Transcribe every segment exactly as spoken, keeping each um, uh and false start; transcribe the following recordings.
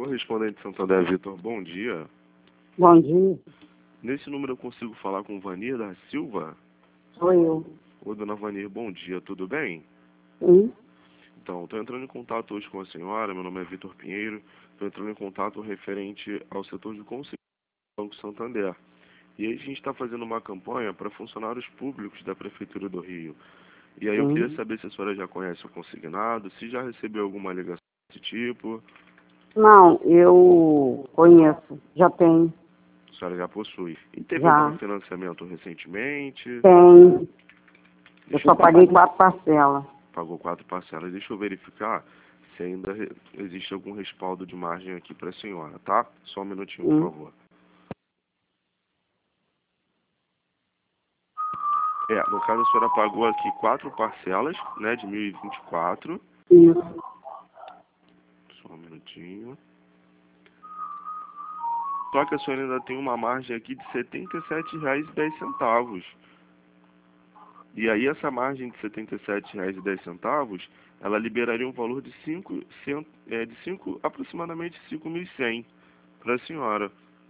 Correspondente Santander, Vitor, bom dia. Bom dia, Nesse número eu consigo falar com Vanir da Silva? sou eu. Oi, dona Vanir, bom dia, tudo bem? Sim, Então, estou entrando em contato hoje com a senhora, meu nome é Vitor Pinheiro, estou entrando em contato referente ao setor de conselho do Banco Santander. E aí a gente está fazendo uma campanha para funcionários públicos da Prefeitura do Rio. E aí eu queria sim. saber se a senhora já conhece o consignado, se já recebeu alguma ligação desse tipo. Não, eu conheço, já tenho, A senhora já possui. E teve algum já financiamento recentemente? tenho. Eu Deixa só eu paguei quatro parcelas. Pagou quatro parcelas. Deixa eu verificar se ainda re- existe algum respaldo de margem aqui para a senhora, tá? Só um minutinho, por Hum, favor. É, no caso a senhora pagou aqui quatro parcelas, né, de mil e vinte e quatro. isso, Só um minutinho. Só que a senhora ainda tem uma margem aqui de setenta e sete reais e dez centavos. E aí essa margem de setenta e sete reais e dez centavos, ela liberaria um valor de cinco, é, de cinco, aproximadamente cinco mil e cem para a senhora.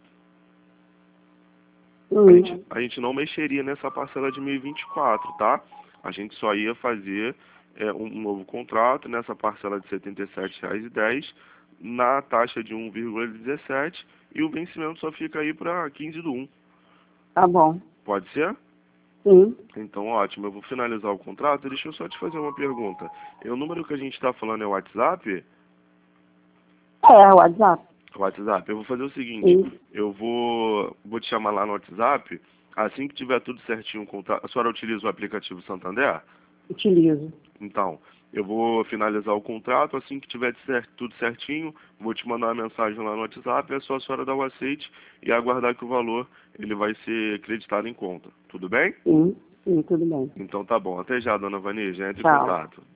A hum, gente, a gente não mexeria nessa parcela de mil e vinte e quatro, tá? A gente só ia fazer é, um novo contrato nessa parcela de setenta e sete reais e dez centavos na taxa de um vírgula dezessete e o vencimento só fica aí para quinze do um. tá bom, Pode ser? sim. Então, ótimo. Eu vou finalizar o contrato. Deixa eu só te fazer uma pergunta. E o número que a gente está falando é o WhatsApp? É, o WhatsApp, WhatsApp. Eu vou fazer o seguinte. sim, Eu vou, vou te chamar lá no WhatsApp. Assim que tiver tudo certinho, o contrato. A senhora utiliza o aplicativo Santander? utilizo. Então, eu vou finalizar o contrato, assim que tiver cer- tudo certinho, vou te mandar uma mensagem lá no WhatsApp, é só a senhora dar o aceite e aguardar que o valor ele vai ser acreditado em conta. Tudo bem? Sim, sim, tudo bem. Então tá bom. Até já, dona Vani, já entre em Tchau. contato.